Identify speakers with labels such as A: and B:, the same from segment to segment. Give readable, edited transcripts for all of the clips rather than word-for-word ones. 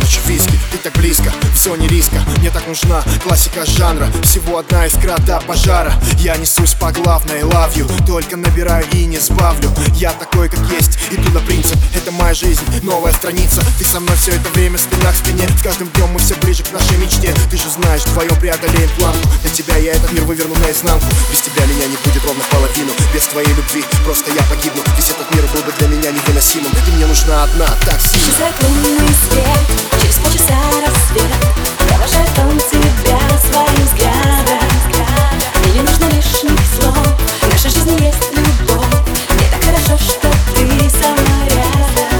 A: скотч, виски, ты так близко, в зоне риска. Мне так нужна классика жанра, всего одна искра до пожара. Я несусь по главной, love you, только набираю и не сбавлю. Я такой, как есть, иду на принцип, это моя жизнь, новая страница. Ты со мной все это время, спина к спине, с каждым днем мы все ближе к нашей мечте. Ты же знаешь, вдвоем преодолеем планку. Для тебя я этот мир выверну наизнанку. Без тебя меня не будет ровно половину. Без твоей любви просто я погибну. Весь этот мир был бы для меня невыносимым. Ты мне нужна одна, так сильно.
B: Исчезает лунный свет, через полчаса рассвет. Провожает он тебя своим взглядом. Мне не нужно лишних слов, в нашей жизни есть любовь. Мне так хорошо, что ты со мной рядом.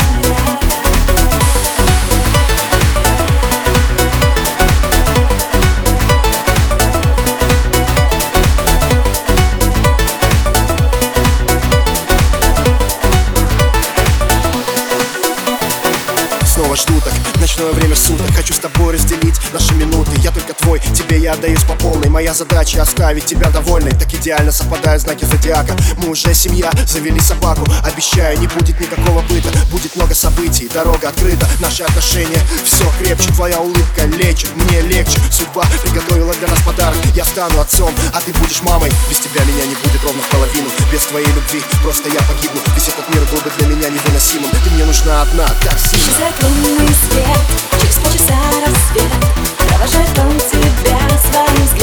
A: Снова жду так, ночное время суток. Хочу с тобой разделить наши минуты. Я только твой, тебе я отдаюсь по полной. Моя задача оставить тебя довольной. Так идеально совпадают знаки зодиака. Мы уже семья, завели собаку. Обещаю, не будет никакого быта. Будет много событий, дорога открыта. Наши отношения все крепче. Твоя улыбка лечит, мне легче. Судьба приготовила для нас подарок. Я стану отцом, а ты будешь мамой. Без тебя меня не будет ровно в половину. Без твоей любви просто я погибну. Весь этот мир был бы для меня невыносимым. Ты мне нужна одна, так сильно.
B: Исчезает лунный свет, через полчаса рассвет. Провожает он тебя своим взглядом.